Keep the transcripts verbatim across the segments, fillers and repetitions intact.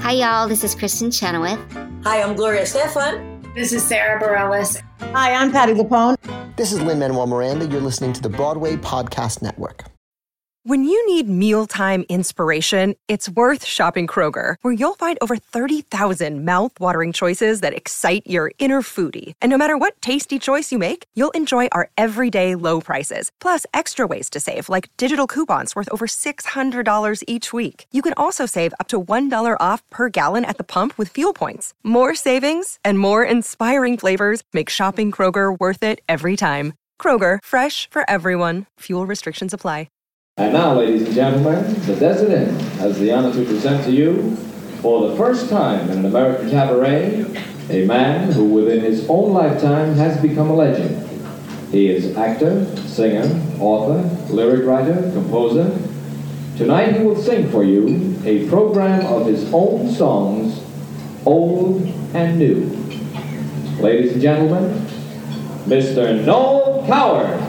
Hi, y'all. This is Kristen Chenoweth. Hi, I'm Gloria Estefan. This is Sarah Bareilles. Hi, I'm Patti LuPone. This is Lin-Manuel Miranda. You're listening to the Broadway Podcast Network. When you need mealtime inspiration, it's worth shopping Kroger, where you'll find over thirty thousand mouth-watering choices that excite your inner foodie. And no matter what tasty choice you make, you'll enjoy our everyday low prices, plus extra ways to save, like digital coupons worth over six hundred dollars each week. You can also save up to one dollar off per gallon at the pump with fuel points. More savings and more inspiring flavors make shopping Kroger worth it every time. Kroger, fresh for everyone. Fuel restrictions apply. And now, ladies and gentlemen, the Desert Inn has the honor to present to you, for the first time in an American cabaret, a man who within his own lifetime has become a legend. He is actor, singer, author, lyric writer, composer. Tonight he will sing for you a program of his own songs, old and new. Ladies and gentlemen, Mister Noel Coward.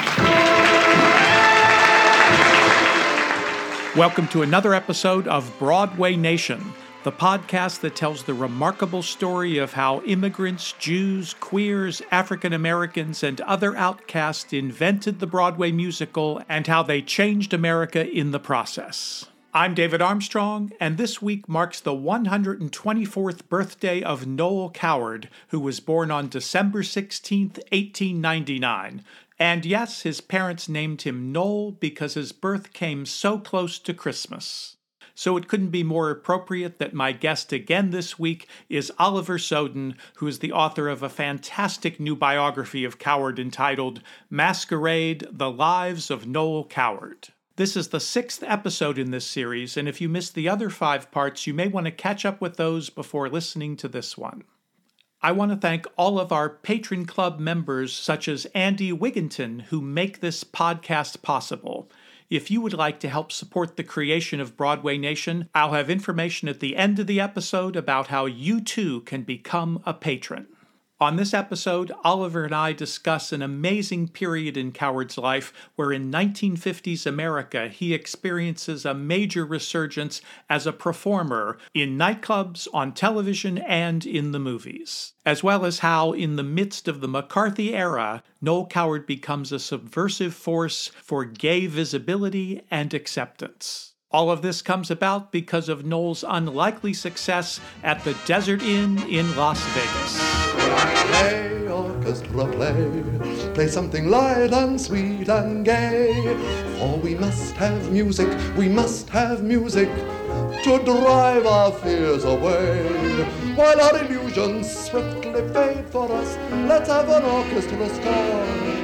Welcome to another episode of Broadway Nation, the podcast that tells the remarkable story of how immigrants, Jews, queers, African Americans, and other outcasts invented the Broadway musical and how they changed America in the process. I'm David Armstrong, and this week marks the one hundred twenty-fourth birthday of Noel Coward, who was born on December sixteenth, eighteen ninety-nine. And yes, his parents named him Noel because his birth came so close to Christmas. So it couldn't be more appropriate that my guest again this week is Oliver Soden, who is the author of a fantastic new biography of Coward entitled Masquerade: The Lives of Noel Coward. This is the sixth episode in this series, and if you missed the other five parts, you may want to catch up with those before listening to this one. I want to thank all of our Patron Club members, such as Andy Wigginton, who make this podcast possible. If you would like to help support the creation of Broadway Nation, I'll have information at the end of the episode about how you too can become a patron. On this episode, Oliver and I discuss an amazing period in Coward's life where in nineteen fifties America he experiences a major resurgence as a performer in nightclubs, on television, and in the movies, as well as how in the midst of the McCarthy era, Noel Coward becomes a subversive force for gay visibility and acceptance. All of this comes about because of Noel's unlikely success at the Desert Inn in Las Vegas. Play, orchestra, play, play something light and sweet and gay. For we must have music, we must have music to drive our fears away. While our illusions swiftly fade for us, let's have an orchestra score.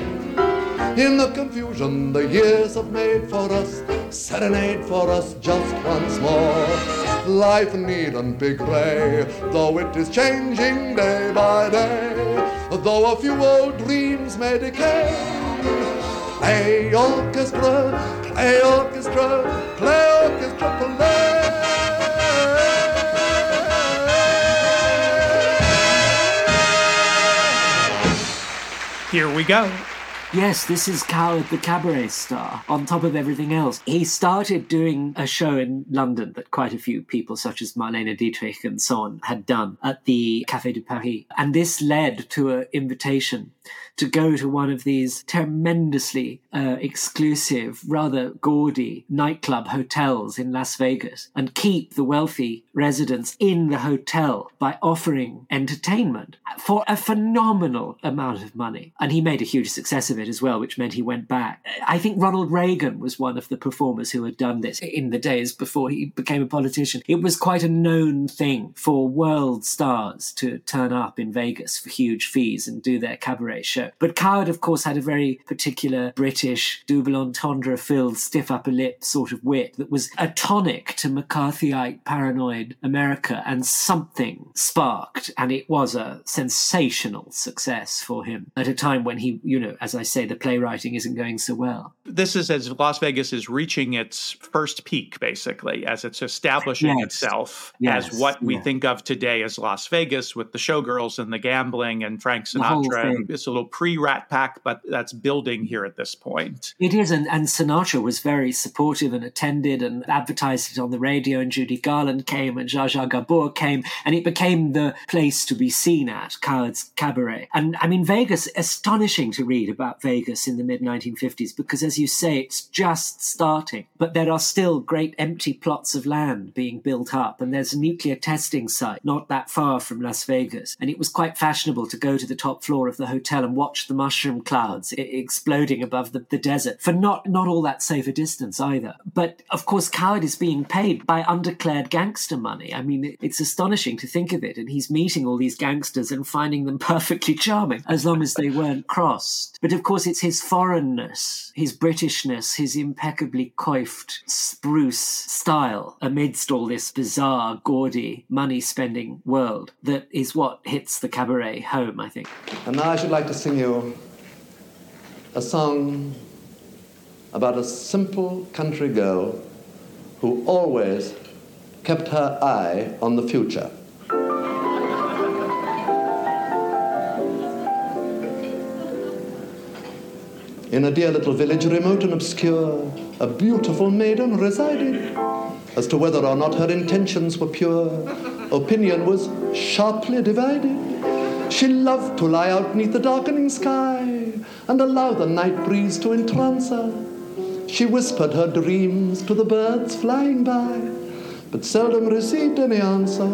In the confusion the years have made for us, serenade for us just once more. Life needn't be grey, though it is changing day by day, though a few old dreams may decay. Play orchestra, play orchestra, play orchestra, play. Here we go. Yes, this is Coward the cabaret star, on top of everything else. He started doing a show in London that quite a few people, such as Marlene Dietrich and so on, had done at the Café de Paris. And this led to an invitation to go to one of these tremendously uh, exclusive, rather gaudy nightclub hotels in Las Vegas and keep the wealthy residents in the hotel by offering entertainment for a phenomenal amount of money. And he made a huge success of it as well, which meant he went back. I think Ronald Reagan was one of the performers who had done this in the days before he became a politician. It was quite a known thing for world stars to turn up in Vegas for huge fees and do their cabaret show. But Coward, of course, had a very particular British, double entendre-filled, stiff upper lip sort of wit that was a tonic to McCarthyite, paranoid America, and something sparked, and it was a sensational success for him at a time when he, you know, as I say, the playwriting isn't going so well. This is as Las Vegas is reaching its first peak, basically, as it's establishing yes. itself yes. as what we yeah. think of today as Las Vegas, with the showgirls and the gambling and Frank Sinatra. And it's a little pre-Rat Pack, but that's building here at this point. It is, and, and Sinatra was very supportive and attended and advertised it on the radio, and Judy Garland came and Zsa Zsa Gabor came, and it became the place to be seen at, Coward's Cabaret. And I mean, Vegas, astonishing to read about Vegas in the mid nineteen fifties, because as you say, it's just starting, but there are still great empty plots of land being built up, and there's a nuclear testing site not that far from Las Vegas, and it was quite fashionable to go to the top floor of the hotel and watch the mushroom clouds I- exploding above the, the desert for not, not all that safe a distance either. But of course, Coward is being paid by undeclared gangster money. I mean, it, it's astonishing to think of it, and he's meeting all these gangsters and finding them perfectly charming, as long as they weren't crossed. But of course, it's his foreignness, his Britishness, his impeccably coiffed, spruce style amidst all this bizarre, gaudy, money-spending world that is what hits the cabaret home, I think. And now I should like to sing you a song about a simple country girl who always kept her eye on the future. In a dear little village, remote and obscure, a beautiful maiden resided. As to whether or not her intentions were pure, opinion was sharply divided. She loved to lie out 'neath the darkening sky and allow the night breeze to entrance her. She whispered her dreams to the birds flying by, but seldom received any answer.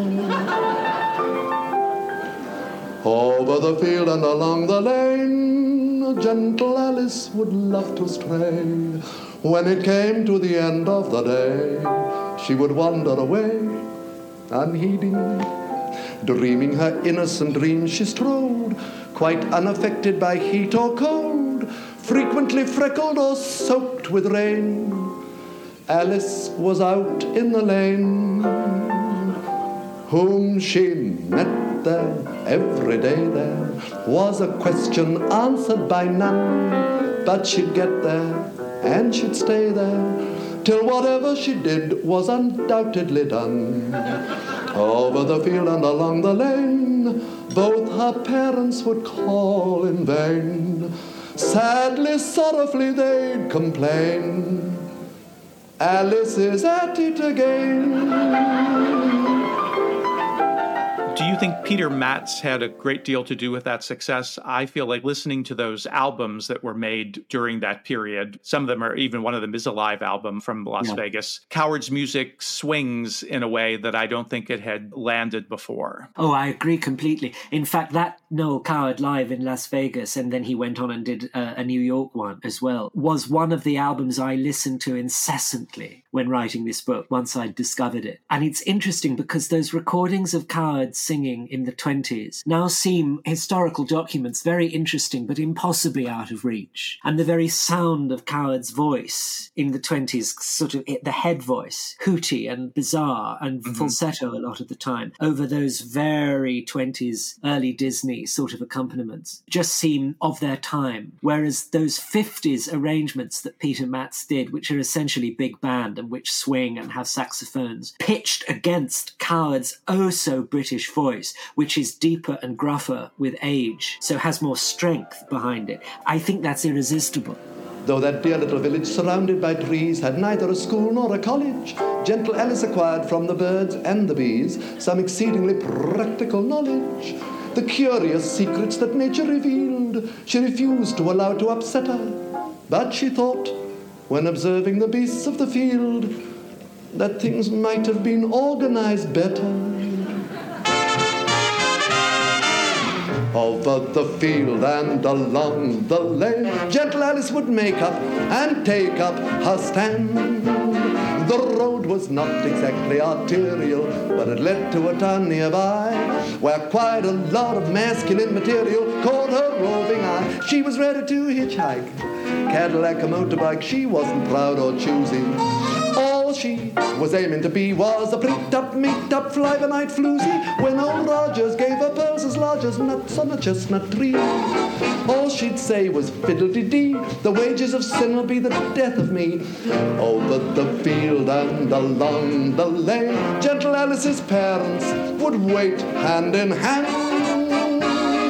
Over the field and along the lane, gentle Alice would love to stray. When it came to the end of the day, she would wander away, unheeding. Dreaming her innocent dreams she strode, quite unaffected by heat or cold, frequently freckled or soaked with rain. Alice was out in the lane. Whom she met there, every day there, was a question answered by none. But she'd get there, and she'd stay there, till whatever she did was undoubtedly done. Over the field and along the lane, both her parents would call in vain. Sadly, sorrowfully they'd complain, Alice is at it again. Do you think Peter Matz had a great deal to do with that success? I feel like listening to those albums that were made during that period, some of them are, even one of them is a live album from Las yeah. Vegas. Coward's music swings in a way that I don't think it had landed before. Oh, I agree completely. In fact, that Noel Coward live in Las Vegas, and then he went on and did uh, a New York one as well, was one of the albums I listened to incessantly when writing this book, once I'd discovered it. And it's interesting because those recordings of Coward singing in the twenties now seem historical documents, very interesting, but impossibly out of reach. And the very sound of Coward's voice in the twenties, sort of the head voice, hooty and bizarre and mm-hmm. falsetto a lot of the time, over those very twenties, early Disney sort of accompaniments, just seem of their time. Whereas those fifties arrangements that Peter Matz did, which are essentially big band and which swing and have saxophones, pitched against Coward's oh-so-British voice, which is deeper and gruffer with age, so has more strength behind it. I think that's irresistible. Though that dear little village surrounded by trees had neither a school nor a college, gentle Alice acquired from the birds and the bees some exceedingly practical knowledge. The curious secrets that nature revealed she refused to allow to upset her. But she thought, when observing the beasts of the field, that things might have been organized better. Over the field and along the lane, gentle Alice would make up and take up her stand. The road was not exactly arterial, but it led to a town nearby, where quite a lot of masculine material caught her roving eye. She was ready to hitchhike, Cadillac or motorbike, she wasn't proud or choosy. All she was aiming to be was a pricked-up, meat-up, fly-by-night floozy, when old Rogers gave her pearls as large as nuts on a chestnut tree. All she'd say was fiddle-dee-dee, the wages of sin will be the death of me. Over the field and along the lane, gentle Alice's parents would wait hand in hand.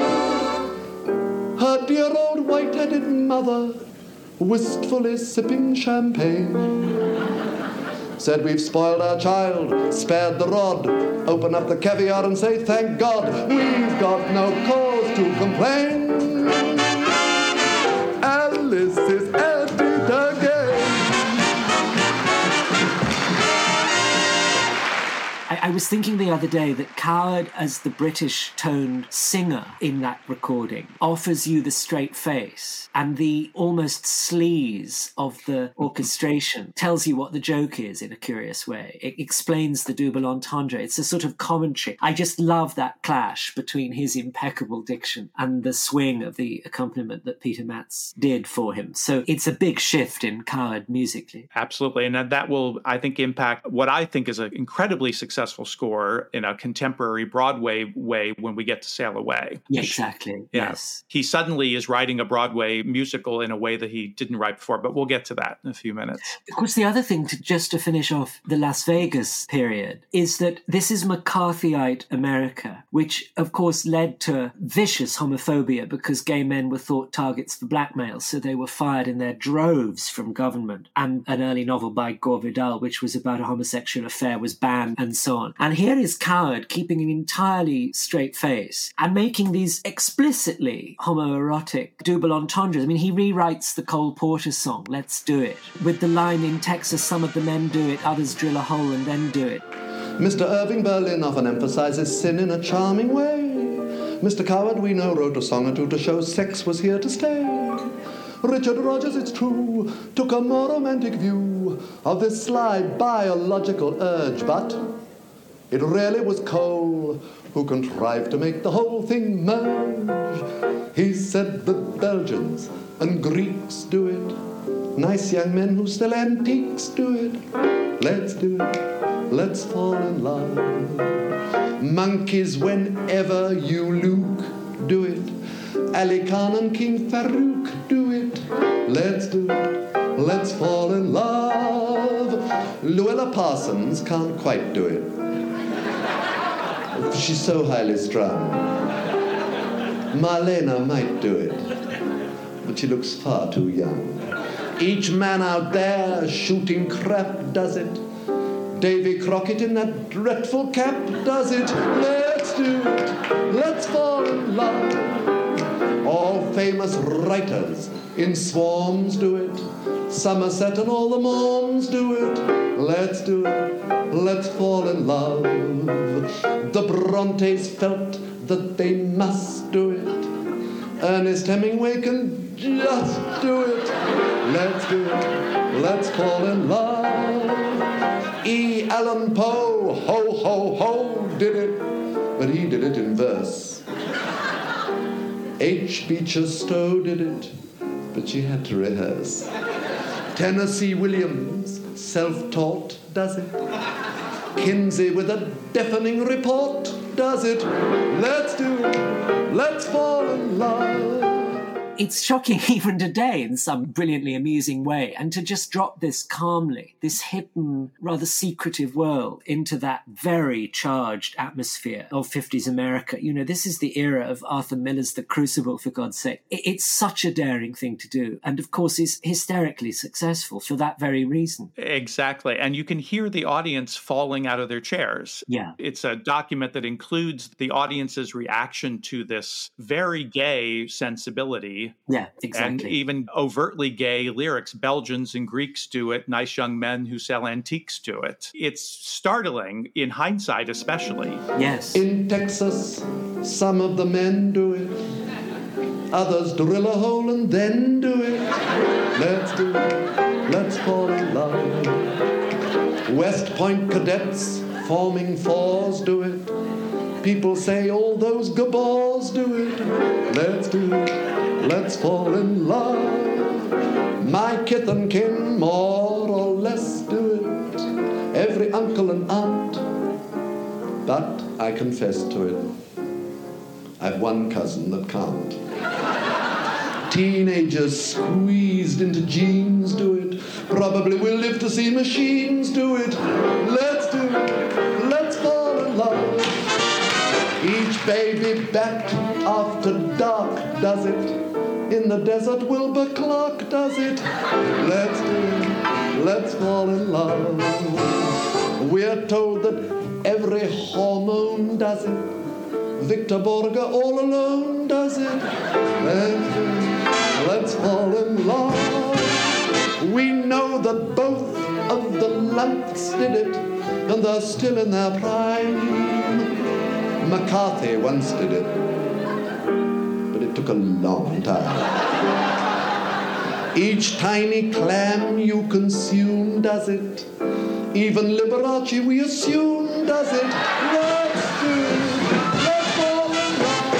Her dear old white-headed mother, wistfully sipping champagne, said, we've spoiled our child, spared the rod, open up the caviar and say, thank God, we've got no cause to complain. Alice is at it again. I, I was thinking the other day that Coward, as the British-toned singer in that recording, offers you the straight face, and the almost sleaze of the orchestration tells you what the joke is in a curious way. It explains the double entendre. It's a sort of commentary. I just love that clash between his impeccable diction and the swing of the accompaniment that Peter Matz did for him. So it's a big shift in Coward musically. Absolutely. And that will, I think, impact what I think is an incredibly successful score in a contemporary Broadway way when we get to Sail Away. Yeah, exactly. Yeah. Yes. He suddenly is writing a Broadway musical in a way that he didn't write before, but we'll get to that in a few minutes. Of course, the other thing, to just to finish off the Las Vegas period, is that this is McCarthyite America, which, of course, led to vicious homophobia because gay men were thought targets for blackmail, so they were fired in their droves from government. And an early novel by Gore Vidal, which was about a homosexual affair, was banned, and so on. And here is Coward keeping an entirely straight face and making these explicitly homoerotic double entendres. I mean, he rewrites the Cole Porter song, Let's Do It, with the line, in Texas, some of the men do it, others drill a hole and then do it. Mister Irving Berlin often emphasizes sin in a charming way. Mister Coward, we know, wrote a song or two to show sex was here to stay. Richard Rogers, it's true, took a more romantic view of this sly biological urge, but it really was Cole who contrived to make the whole thing merge. He said the Belgians and Greeks do it. Nice young men who sell antiques do it. Let's do it. Let's fall in love. Monkeys whenever you look, do it. Ali Khan and King Farouk, do it. Let's do it. Let's fall in love. Luella Parsons can't quite do it. She's so highly strung. Marlena might do it, but she looks far too young. Each man out there shooting crap does it. Davy Crockett in that dreadful cap does it. Let's do it. Let's fall in love. All famous writers in swarms do it. Somerset and all the Morms do it. Let's do it. Let's fall in love. The Brontes felt that they must do it. Ernest Hemingway can just do it. Let's do it. Let's fall in love. E. Allan Poe, ho, ho, ho, did it. But he did it in verse. H. Beecher Stowe did it, but she had to rehearse. Tennessee Williams, self-taught, does it. Kinsey with a deafening report does it. Let's do it. Let's fall in love. It's shocking even today in some brilliantly amusing way. And to just drop this calmly, this hidden, rather secretive world into that very charged atmosphere of fifties America. You know, this is the era of Arthur Miller's The Crucible, for God's sake. It's such a daring thing to do. And of course, is hysterically successful for that very reason. Exactly. And you can hear the audience falling out of their chairs. Yeah. It's a document that includes the audience's reaction to this very gay sensibility. Yeah, exactly. And even overtly gay lyrics. Belgians and Greeks do it. Nice young men who sell antiques do it. It's startling, in hindsight especially. Yes. In Texas, some of the men do it. Others drill a hole and then do it. Let's do it. Let's fall in love. West Point cadets forming fours do it. People say all those gabors do it. Let's do it. Let's fall in love. My kith and kin more or less do it. Every uncle and aunt. But I confess to it, I've one cousin that can't. Teenagers squeezed into jeans do it. Probably we'll live to see machines do it. Let's do it. Let's fall in love. Each baby back after dark does it. In the desert, Wilbur Clark does it. Let's do it. Let's fall in love. We're told that every hormone does it. Victor Borge all alone does it. Let's do it. Let's fall in love. We know that both of the Lamps did it, and they're still in their prime. McCarthy once did it. It took a long time. Each tiny clam you consume does it. Even Liberace, we assume, does it. Let's do it. Let's fall in love.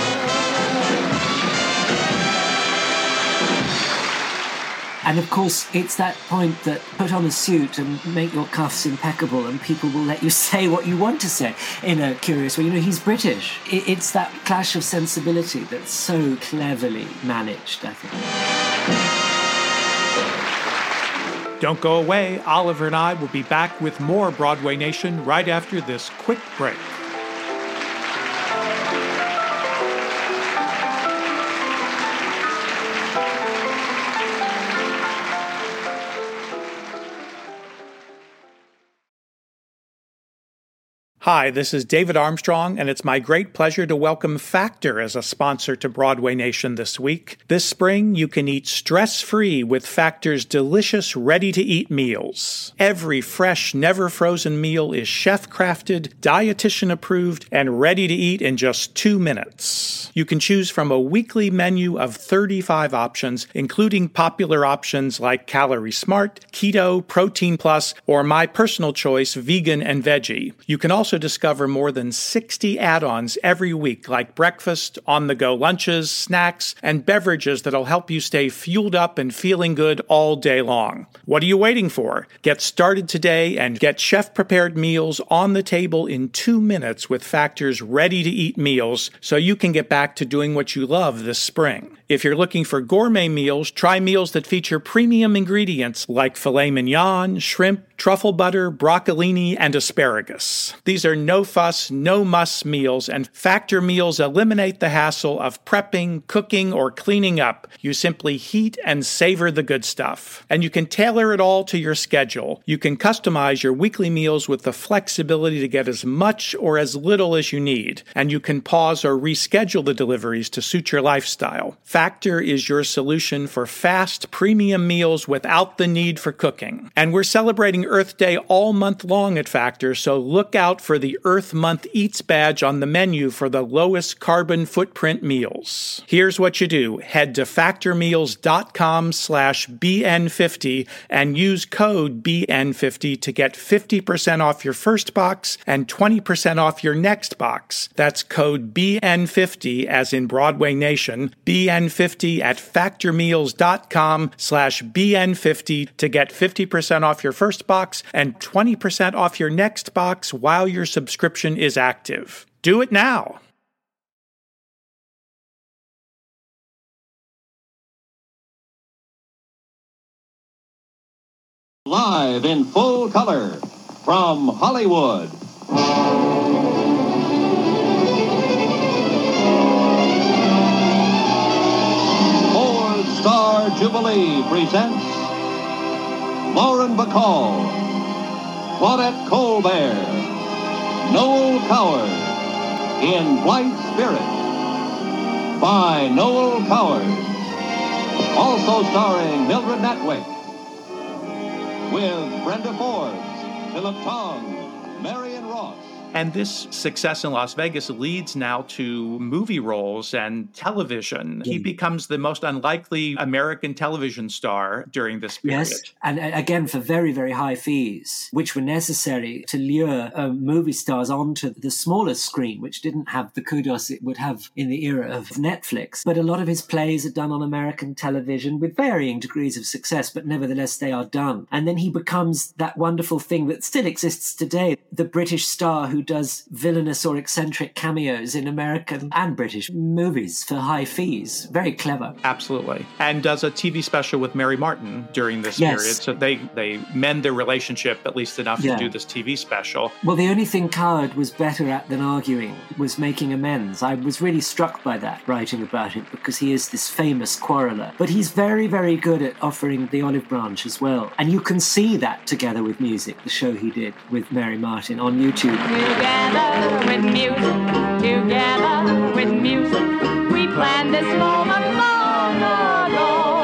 And of course, it's that point that put on a suit and make your cuffs impeccable and people will let you say what you want to say in a curious way. You know, he's British. It's that clash of sensibility that's so cleverly managed, I think. Don't go away. Oliver and I will be back with more Broadway Nation right after this quick break. Hi, this is David Armstrong, and it's my great pleasure to welcome Factor as a sponsor to Broadway Nation this week. This spring, you can eat stress-free with Factor's delicious, ready-to-eat meals. Every fresh, never-frozen meal is chef-crafted, dietitian-approved, and ready to eat in just two minutes. You can choose from a weekly menu of thirty-five options, including popular options like Calorie Smart, Keto, Protein Plus, or my personal choice, Vegan and Veggie. You can also discover more than sixty add-ons every week, like breakfast, on-the-go lunches, snacks, and beverages that'll help you stay fueled up and feeling good all day long. What are you waiting for? Get started today and get chef-prepared meals on the table in two minutes with Factor's ready-to-eat meals so you can get back to doing what you love this spring. If you're looking for gourmet meals, try meals that feature premium ingredients like filet mignon, shrimp, truffle butter, broccolini, and asparagus. These are no-fuss, no-muss meals, and Factor meals eliminate the hassle of prepping, cooking, or cleaning up. You simply heat and savor the good stuff. And you can tailor it all to your schedule. You can customize your weekly meals with the flexibility to get as much or as little as you need. And you can pause or reschedule the deliveries to suit your lifestyle. Factor is your solution for fast, premium meals without the need for cooking. And we're celebrating Earth Day all month long at Factor, so look out for the Earth Month Eats badge on the menu for the lowest carbon footprint meals. Here's what you do. Head to factormeals.com slash BN50 and use code B N fifty to get fifty percent off your first box and twenty percent off your next box. That's code B N fifty as in Broadway Nation, B N fifty at factormeals.com slash BN50 to get fifty percent off your first box and twenty percent off your next box while your subscription is active. Do it now. Live in full color from Hollywood. Ford Star Jubilee presents Lauren Bacall, Claudette Colbert, Noel Coward in Blithe Spirit by Noel Coward. Also starring Mildred Natwick with Brenda Forbes, Philip Tong, Marion Ross. And this success in Las Vegas leads now to movie roles and television. He becomes the most unlikely American television star during this period. Yes, and again for very, very high fees, which were necessary to lure uh, movie stars onto the smaller screen, which didn't have the kudos it would have in the era of Netflix. But a lot of his plays are done on American television with varying degrees of success, but nevertheless they are done. And then he becomes that wonderful thing that still exists today, the British star who who does villainous or eccentric cameos in American and British movies for high fees. Very clever. Absolutely. And does a T V special with Mary Martin during this Yes. period. So they, they mend their relationship at least enough Yeah. to do this T V special. Well, the only thing Coward was better at than arguing was making amends. I was really struck by that, writing about it, because he is this famous quarreller. But he's very, very good at offering the olive branch as well. And you can see that together with music, the show he did with Mary Martin on YouTube. Together with music, together with music, we planned this moment long ago.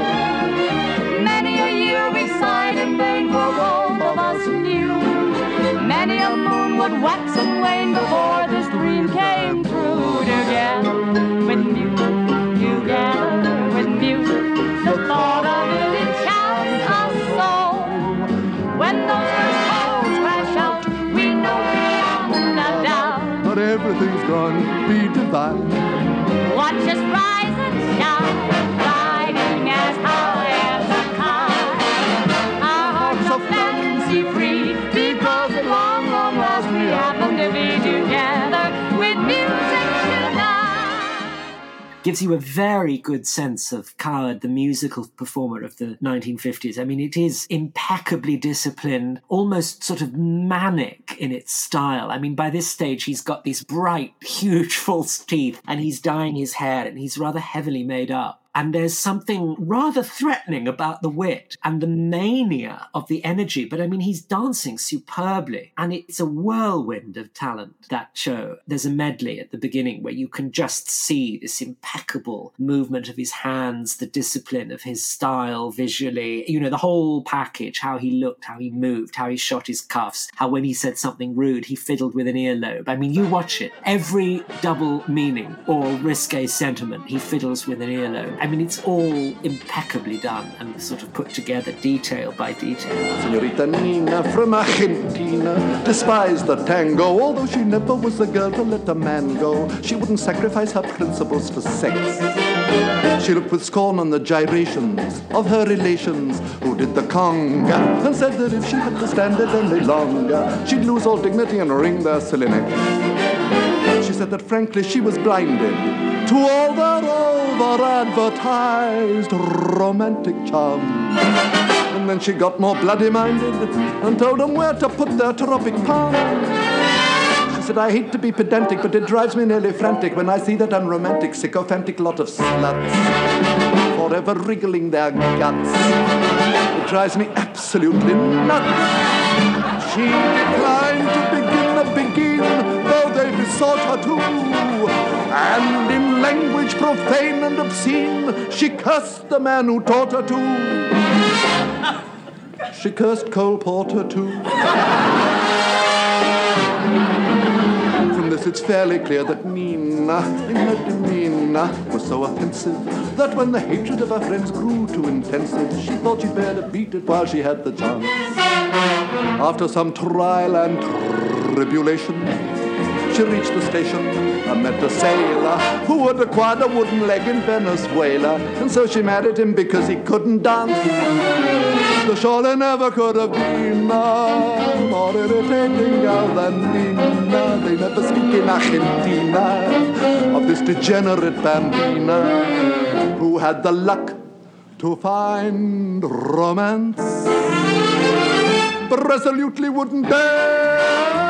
Many a year we sighed in vain, for both of us knew. Many a moon would wax and wane before this dream came true. Together with music, together with music, the thought of it enchants us so. When those first chords crash out, we know beyond a doubt. But everything's gone be divine. Watch us rise and shine, gliding as high as a kite. Our hearts are fancy free, because at long, long last we happen to be together with music tonight. Gives you a very good sense of Coward, the musical performer of the nineteen fifties. I mean, it is impeccably disciplined, almost sort of manic in its style. I mean, by this stage, he's got these bright, huge false teeth, and he's dyeing his hair, and he's rather heavily made up. And there's something rather threatening about the wit and the mania of the energy. But I mean, he's dancing superbly. And it's a whirlwind of talent, that show. There's a medley at the beginning where you can just see this impeccable movement of his hands, the discipline of his style visually, you know, the whole package, how he looked, how he moved, how he shot his cuffs, how when he said something rude, he fiddled with an earlobe. I mean, you watch it. Every double meaning or risque sentiment, he fiddles with an earlobe. I mean, it's all impeccably done and sort of put together detail by detail. Senorita Nina from Argentina despised the tango, although she never was the girl to let a man go. She wouldn't sacrifice her principles for sex. She looked with scorn on the gyrations of her relations who did the conga, and said that if she had to stand it any longer, she'd lose all dignity and wring their silly necks. She said that frankly she was blinded to all that over-advertised romantic charm. And then she got more bloody-minded and told them where to put their tropic palm. She said, I hate to be pedantic, but it drives me nearly frantic when I see that unromantic, sycophantic lot of sluts forever wriggling their guts. It drives me absolutely nuts. She declined to begin the begin, though they besought her to. And in language profane and obscene, she cursed the man who taught her to. She cursed Cole Porter too. From this it's fairly clear that Nina, in her demeanor, was so offensive that when the hatred of her friends grew too intensive, she thought she'd better beat it while she had the chance. After some trial and tribulation, she reached the station and met a sailor who had acquired a wooden leg in Venezuela, and so she married him because he couldn't dance. The surely never could have been a more irritating girl than Nina. They never speak in Argentina of this degenerate bambina who had the luck to find romance, but resolutely wouldn't dare.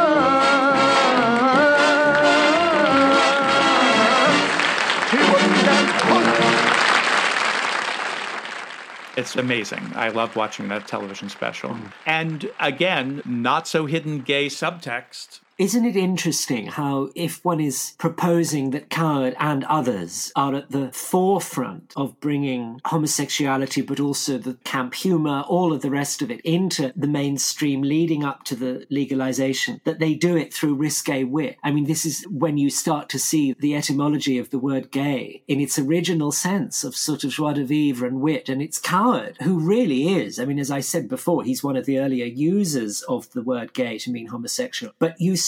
It's amazing. I loved watching that television special. Mm. And again, not so hidden gay subtext. Isn't it interesting how if one is proposing that Coward and others are at the forefront of bringing homosexuality, but also the camp humor, all of the rest of it, into the mainstream leading up to the legalization, that they do it through risque wit. I mean, this is when you start to see the etymology of the word gay in its original sense of sort of joie de vivre and wit. And it's Coward who really is. I mean, as I said before, he's one of the earlier users of the word gay to mean homosexual. But you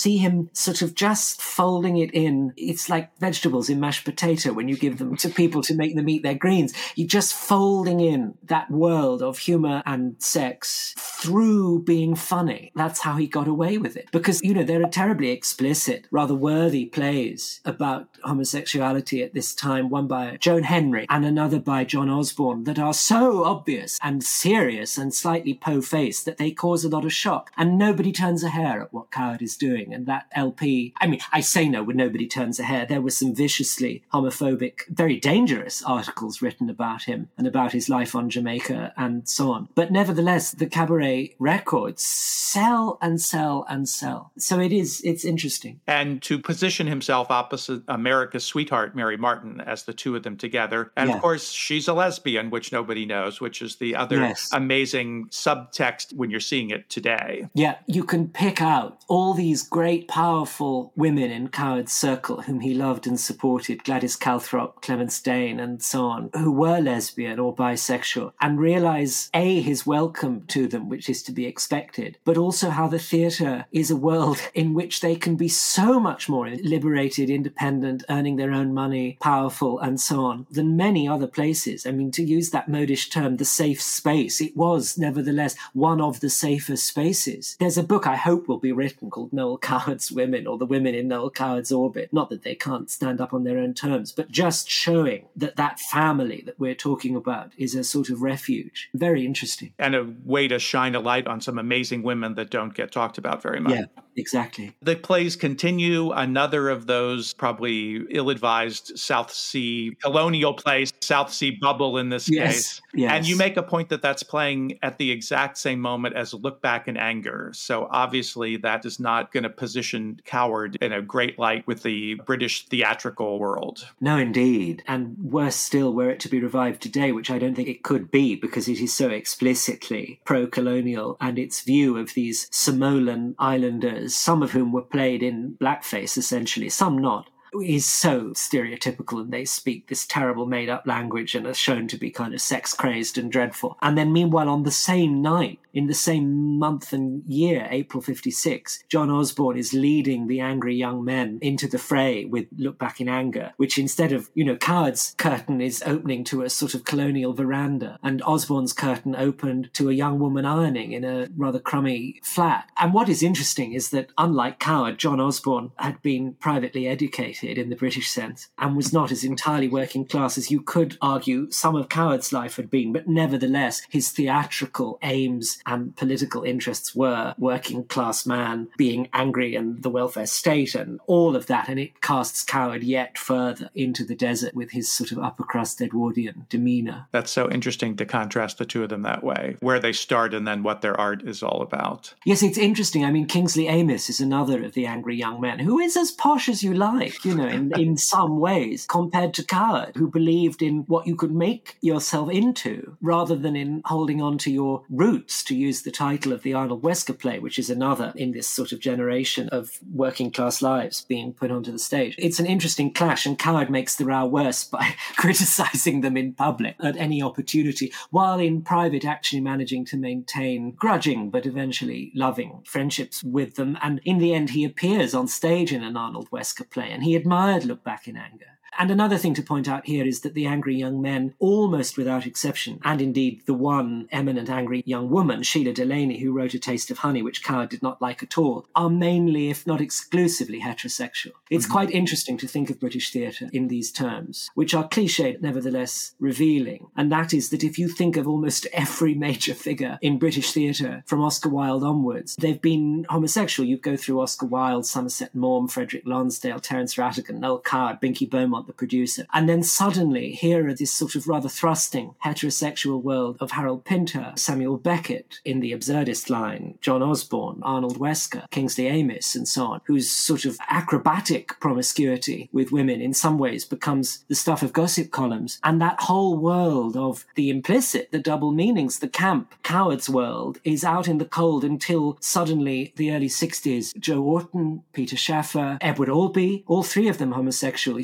see him sort of just folding it in. It's like vegetables in mashed potato when you give them to people to make them eat their greens. You're just folding in that world of humor and sex through being funny. That's how he got away with it. Because, you know, there are terribly explicit, rather worthy plays about homosexuality at this time, one by Joan Henry and another by John Osborne, that are so obvious and serious and slightly po-faced that they cause a lot of shock. And nobody turns a hair at what Coward is doing. And that L P, I mean, I say no when nobody turns a hair. There were some viciously homophobic, very dangerous articles written about him and about his life on Jamaica and so on. But nevertheless, the Cabaret records sell and sell and sell. So it is, it's interesting. And to position himself opposite America's sweetheart, Mary Martin, as the two of them together. And Yeah. of course, she's a lesbian, which nobody knows, which is the other Yes. amazing subtext when you're seeing it today. Yeah, you can pick out all these great, powerful women in Coward's circle whom he loved and supported, Gladys Calthrop, Clemence Dane, and so on, who were lesbian or bisexual, and realize, A, his welcome to them, which is to be expected, but also how the theatre is a world in which they can be so much more liberated, independent, earning their own money, powerful, and so on, than many other places. I mean, to use that modish term, the safe space, it was nevertheless one of the safer spaces. There's a book I hope will be written called Noel Coward's Women, or The Women in Noel Coward's Orbit. Not that they can't stand up on their own terms, but just showing that that family that we're talking about is a sort of refuge. Very interesting. And a way to shine a light on some amazing women that don't get talked about very much. Yeah, exactly. The plays continue. Another of those probably ill-advised South Sea colonial plays, South Sea Bubble in this Yes, case. yes. And you make a point that that's playing at the exact same moment as Look Back in Anger. So obviously that is not going to position Coward in a great light with the British theatrical world. No, indeed. And worse still, were it to be revived today, which I don't think it could be because it is so explicitly pro-colonial, and its view of these Samoan islanders, some of whom were played in blackface, essentially, some not, is so stereotypical, and they speak this terrible made-up language and are shown to be kind of sex-crazed and dreadful. And then meanwhile, on the same night, in the same month and year, April fifty-six, John Osborne is leading the angry young men into the fray with Look Back in Anger, which instead of, you know, Coward's curtain is opening to a sort of colonial veranda, and Osborne's curtain opened to a young woman ironing in a rather crummy flat. And what is interesting is that, unlike Coward, John Osborne had been privately educated in the British sense and was not as entirely working class as you could argue some of Coward's life had been, but nevertheless his theatrical aims and political interests were working class man being angry and the welfare state and all of that, and it casts Coward yet further into the desert with his sort of upper crust Edwardian demeanour. That's so interesting to contrast the two of them that way, where they start and then what their art is all about. Yes, it's interesting. I mean, Kingsley Amis is another of the angry young men who is as posh as you like, you know, in, in some ways, compared to Coward, who believed in what you could make yourself into rather than in holding on to your roots, to use the title of the Arnold Wesker play, which is another in this sort of generation of working class lives being put onto the stage. It's an interesting clash, and Coward makes the row worse by criticising them in public at any opportunity, while in private actually managing to maintain grudging but eventually loving friendships with them. And in the end, he appears on stage in an Arnold Wesker play, and he admired Look Back in Anger. And another thing to point out here is that the angry young men, almost without exception, and indeed the one eminent angry young woman, Sheila Delaney, who wrote A Taste of Honey, which Coward did not like at all, are mainly, if not exclusively, heterosexual. It's mm-hmm. quite interesting to think of British theatre in these terms, which are cliched, nevertheless revealing. And that is that if you think of almost every major figure in British theatre from Oscar Wilde onwards, they've been homosexual. You go through Oscar Wilde, Somerset Maugham, Frederick Lonsdale, Terence Rattigan, Noel Coward, Binky Beaumont, the producer. And then suddenly, here are this sort of rather thrusting heterosexual world of Harold Pinter, Samuel Beckett in The Absurdist Line, John Osborne, Arnold Wesker, Kingsley Amis, and so on, whose sort of acrobatic promiscuity with women in some ways becomes the stuff of gossip columns. And that whole world of the implicit, the double meanings, the camp, Coward's world, is out in the cold until suddenly the early sixties, Joe Orton, Peter Shaffer, Edward Albee, all three of them homosexual, sort of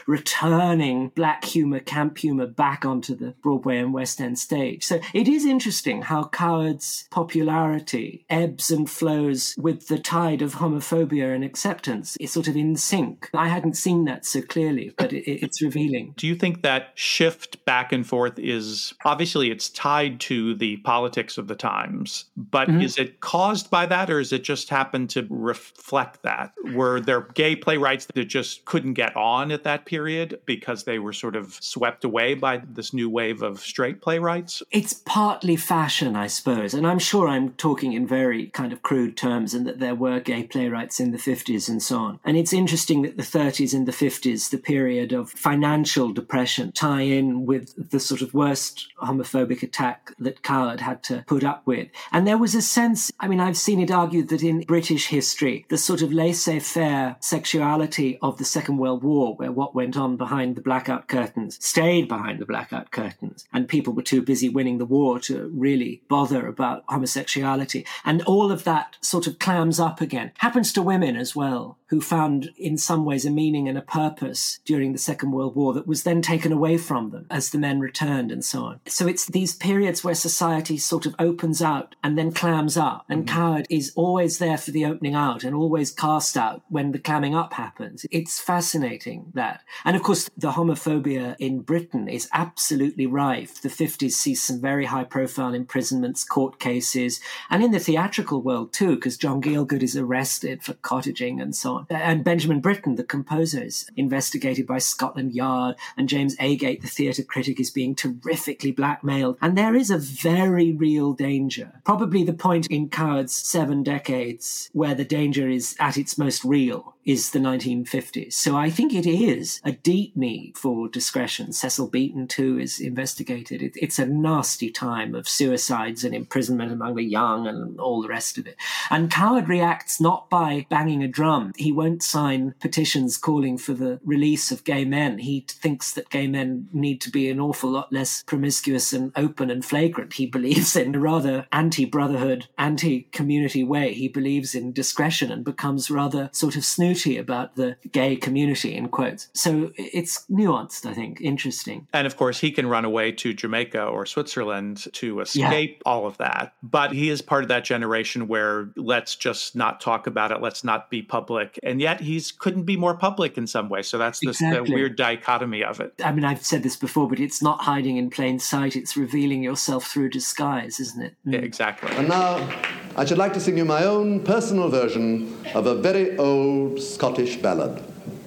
returning black humour, camp humour back onto the Broadway and West End stage. So it is interesting how Coward's popularity ebbs and flows with the tide of homophobia and acceptance. It's sort of in sync. I hadn't seen that so clearly, but it, it's revealing. Do you think that shift back and forth is, obviously it's tied to the politics of the times, but mm-hmm. is it caused by that, or is it just happened to reflect that? Were there gay playwrights that just couldn't get on at that period because they were sort of swept away by this new wave of straight playwrights? It's partly fashion, I suppose, and I'm sure I'm talking in very kind of crude terms, and that there were gay playwrights in the fifties and so on. And it's interesting that the thirties and the fifties, the period of financial depression, tie in with the sort of worst homophobic attack that Coward had to put up with. And there was a sense, I mean, I've seen it argued that in British history, the sort of laissez-faire sexuality of the Second World War, where what went on behind the blackout curtains stayed behind the blackout curtains, and people were too busy winning the war to really bother about homosexuality. And all of that sort of clams up again. Happens to women as well, who found in some ways a meaning and a purpose during the Second World War that was then taken away from them as the men returned and so on. So it's these periods where society sort of opens out and then clams up, and mm-hmm. Coward is always there for the opening out and always cast out when the clamming up happens. It's fascinating, that. And of course, the homophobia in Britain is absolutely rife. The fifties see some very high-profile imprisonments, court cases, and in the theatrical world too, because John Gielgud is arrested for cottaging and so on. And Benjamin Britten, the composer, is investigated by Scotland Yard, and James Agate, the theatre critic, is being terrifically blackmailed. And there is a very real danger, probably the point in Coward's seven decades where the danger is at its most real, is the nineteen fifties. So I think it is a deep need for discretion. Cecil Beaton, too, is investigated. It, it's a nasty time of suicides and imprisonment among the young and all the rest of it. And Coward reacts not by banging a drum. He won't sign petitions calling for the release of gay men. He thinks that gay men need to be an awful lot less promiscuous and open and flagrant. He believes in a rather anti-brotherhood, anti-community way. He believes in discretion and becomes rather sort of snooty about the gay community, in quotes. So it's nuanced, I think, interesting. And of course, he can run away to Jamaica or Switzerland to escape yeah. all of that. But he is part of that generation where let's just not talk about it, let's not be public. And yet he's couldn't be more public in some way. So that's this, exactly. the weird dichotomy of it. I mean, I've said this before, but it's not hiding in plain sight. It's revealing yourself through disguise, isn't it? Mm. Yeah, exactly. And now I should like to sing you my own personal version of a very old Scottish ballad.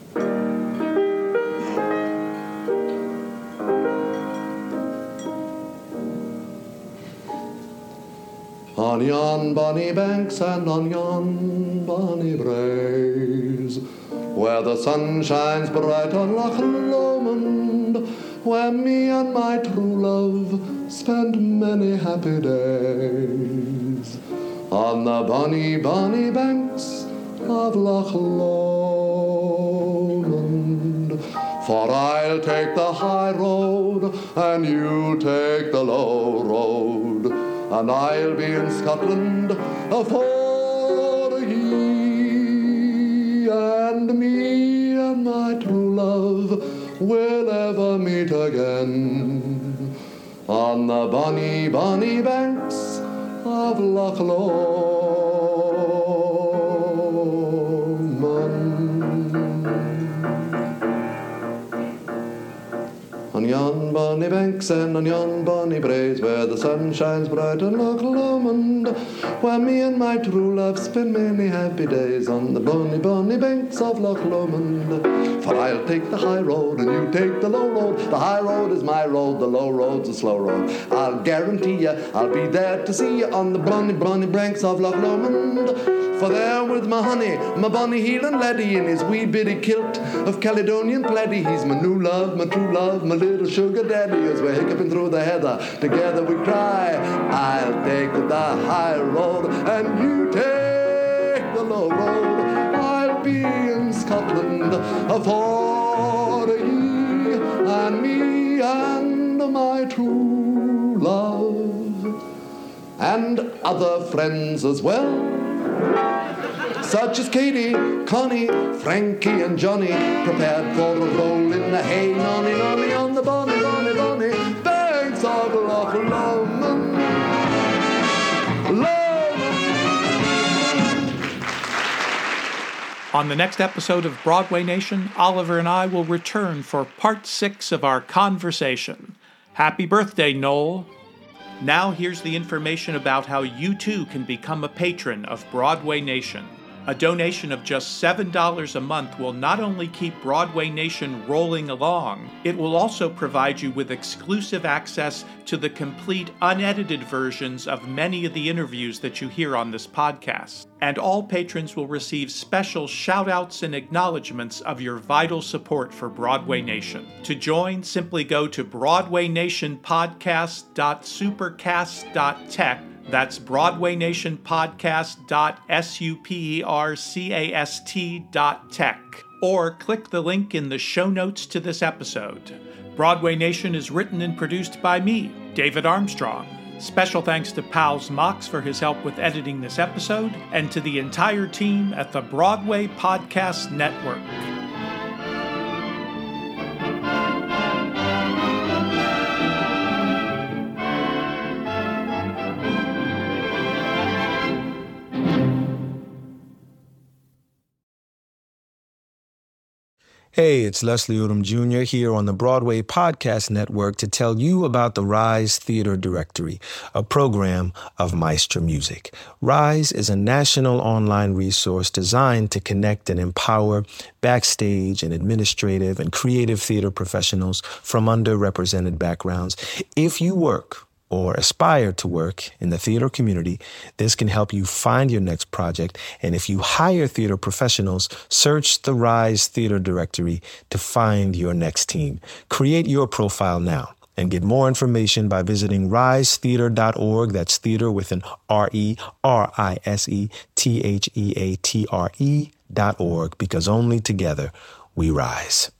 On yon bonny banks and on yon bonny braes, where the sun shines bright on Loch Lomond, where me and my true love spent many happy days, on the bonny, bonny banks of Loch Lomond. For I'll take the high road and you take the low road, and I'll be in Scotland afore ye, and me and my true love will ever meet again on the bonny, bonny banks of Loch Lomond. On yon bonny banks and on yon bonny braes, where the sun shines bright on Loch Lomond, where me and my true love spend many happy days, on the bonny, bonny banks of Loch Lomond. For I'll take the high road and you take the low road. The high road is my road, the low road's a slow road. I'll guarantee you I'll be there to see you on the bonny, bonny banks of Loch Lomond. For there with my honey, my bonny Hieland laddie, in his wee bitty kilt of Caledonian plaidie, he's my new love, my true love, my little sugar daddy. As we're hiccuping through the heather, together we cry, I'll take the high road and you take the low road. I'll be in Scotland afore ye, and me and my true love, and other friends as well. such as Katie, Connie, Frankie and Johnny, prepared for a roll in the hay. Nonny, nonny, on the bonny, bonny, bonny banks of Loch Lomond. On the next episode of Broadway Nation, Oliver and I will return for part six of our conversation. Happy birthday, Noel. Now here's the information about how you too can become a patron of Broadway Nation. A donation of just seven dollars a month will not only keep Broadway Nation rolling along, it will also provide you with exclusive access to the complete unedited versions of many of the interviews that you hear on this podcast. And all patrons will receive special shout-outs and acknowledgments of your vital support for Broadway Nation. To join, simply go to broadway nation podcast dot supercast dot tech. That's broadway nation podcast dot supercast dot tech. Or click the link in the show notes to this episode. Broadway Nation is written and produced by me, David Armstrong. Special thanks to Pals Mox for his help with editing this episode, and to the entire team at the Broadway Podcast Network. Hey, it's Leslie Odom Junior here on the Broadway Podcast Network to tell you about the Rise Theater Directory, a program of Maestro Music. Rise is a national online resource designed to connect and empower backstage and administrative and creative theater professionals from underrepresented backgrounds. If you work or aspire to work in the theater community, this can help you find your next project. And if you hire theater professionals, search the Rise Theater Directory to find your next team. Create your profile now and get more information by visiting rise theater dot org. That's theater with an R E R I S E T H E A T R E dot org, because only together we rise.